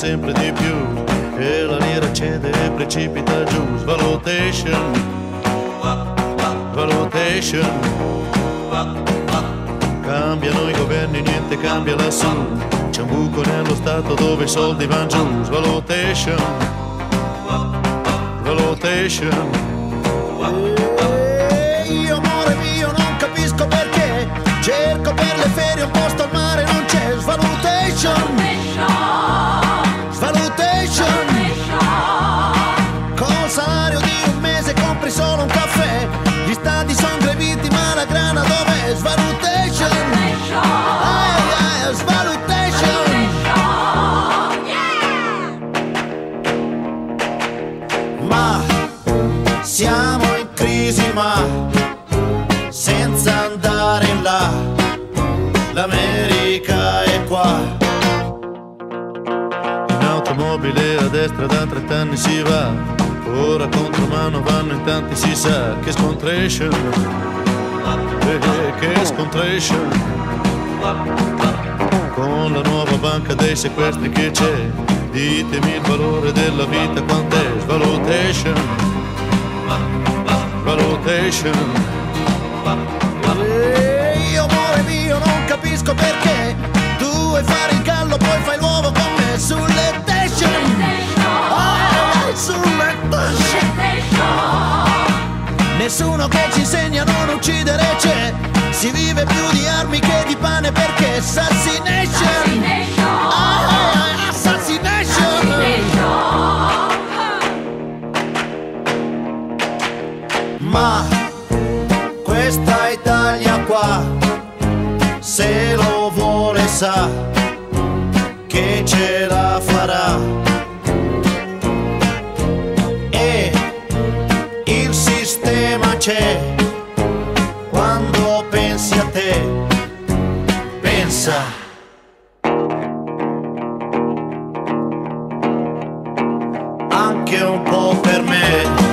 sempre di più e la lira cede e precipita giù. Svalutation, valutation, cambiano i governi, niente cambia lassù. C'è un buco nello stato dove i soldi vanno giù. Svalutation, valutation. Io amore mio non capisco perché cerco per le ferie un posto al mare, non c'è. Svalutation, svalutation. Col salario di un mese compri solo un caffè. Gli stati sono greviti ma la grana dov'è? Svalutation, svalutation. Ma siamo in crisi, ma senza andare in là, l'America è qua. In automobile a destra da 30 anni si va, ora contromano vanno in tanti, si sa. Che scontration, che scontration. Con la nuova banca dei sequestri che c'è, ditemi il valore della vita quant'è. Svalutation, valutation. Io amore mio non capisco perché tu vuoi fare il gallo poi fai l'uovo con me. Sulle station, sulle station. Nessuno che ci insegna a non uccidere c'è. Si vive più di armi che di pane perché assassination, assassination. Ma questa Italia qua, se lo vuole sa che ce la farà. E il sistema c'è, quando pensi a te, pensa. Anche un po' per me.